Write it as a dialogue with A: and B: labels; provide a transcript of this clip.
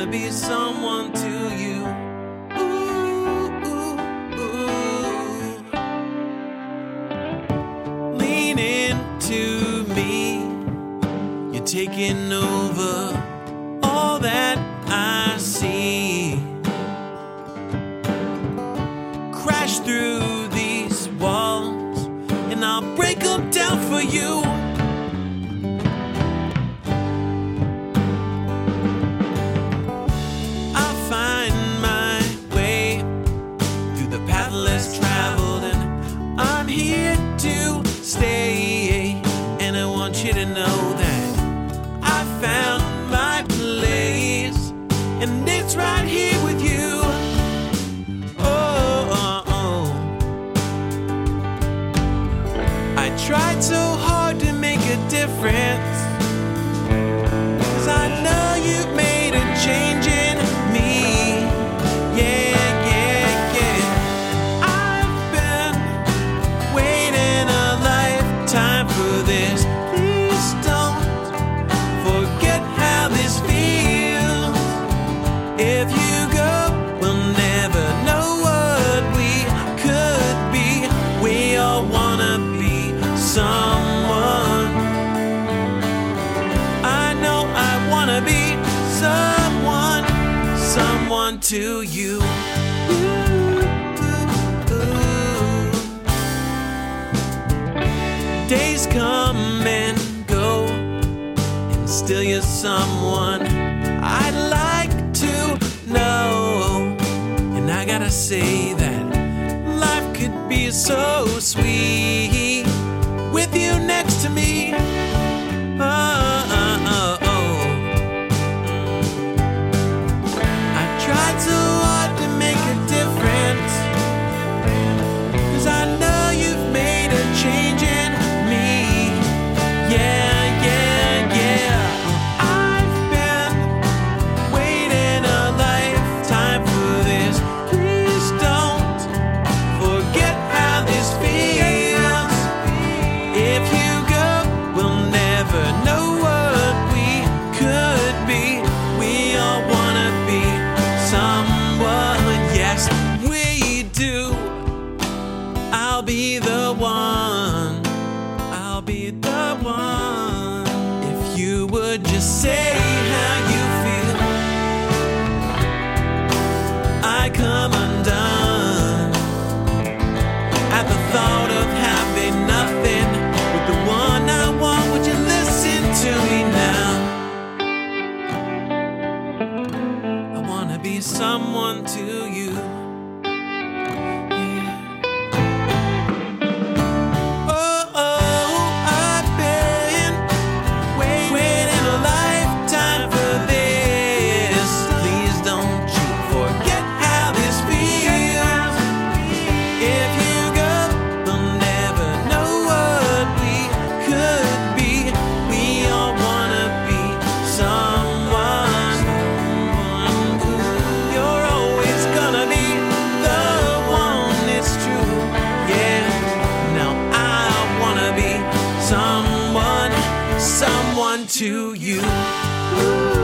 A: wanna be someone to you. Ooh, ooh, ooh. Lean into me. You're taking over all that I see. Crash through these walls and I'll break them down for you. I'll find my way through the path less traveled, and I'm here to stay. And I want you to know that I found my place, and it's right here with you. I tried so hard to make a difference, 'cause I know you've made a change in me. Yeah, yeah, yeah. I've been waiting a lifetime for this. Please don't forget how this feels. If you go, we'll never know what we could be. We all wanna be someone. I know I wanna be someone, someone to you. Ooh, ooh, ooh. Days come and go, and still you're someone I'd like to know. And I gotta say that life could be so sweet with you next to me. Oh, oh, oh, oh. I tried so hard to make a difference, 'cause I know you've made a change in me. Yeah, yeah, yeah. I've been waiting a lifetime for this. Please don't forget how this feels. If you go, we'll never know what we could be. We all wanna be someone, yes, we do. I'll be the one, I'll be the one. If you would just say how you feel, I come undone at the thought of having nothing with the one I want. Would you listen to me now? I wanna be someone to you. Yeah. Oh, oh, I've been waiting a lifetime for this. Please don't you forget how this feels. If you go, we'll never know what we could be. We all wanna be someone. You're always gonna be the one, it's true. Yeah, now I wanna be someone, someone to you. Ooh.